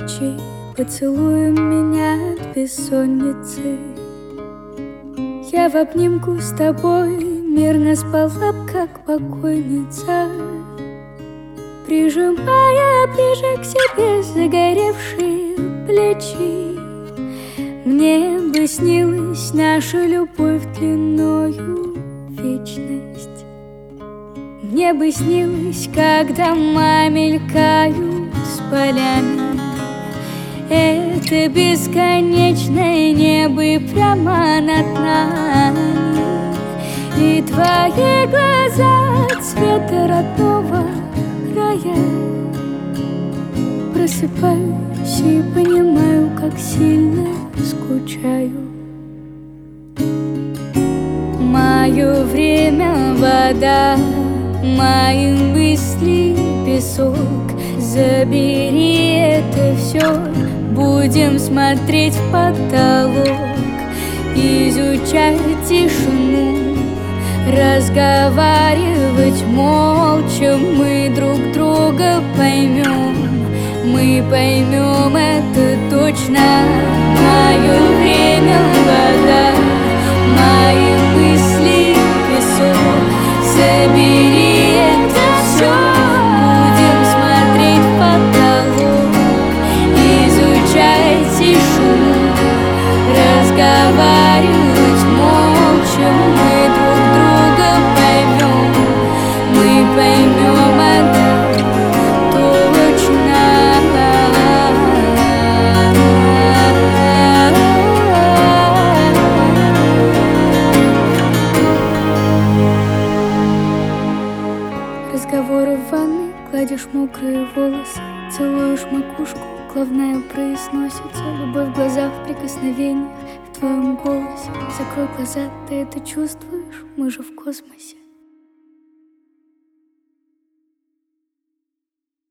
ночи поцелуем меня от бессонницы. Я в обнимку с тобой мирно спала б, как покойница, прижимая ближе к себе загоревшие плечи. Мне бы снилась наша любовь длиною вечность. Мне бы снилось, когда мы мелькают с полями. Это бесконечное небо прямо над нами, и твои глаза цвета родного края. Просыпаюсь и понимаю, как сильно скучаю. Мое время — вода, мои мысли — песок. Забери это все, будем смотреть в потолок, изучать тишину, разговаривать молча. Мы друг друга поймем, мы поймем это точно. Мое время — вода, мои мысли — песок. Забери это все, будем смотреть в потолок, изучать тишину, разговаривать молча. Мы друг друга поймем, мы поймем это точно. Разговоры в ванной, гладишь мокрые волосы, целуешь макушку, главное произносится. Любовь в глазах, в прикосновениях, в твоем голосе. Закрой глаза, ты это чувствуешь, мы же в космосе.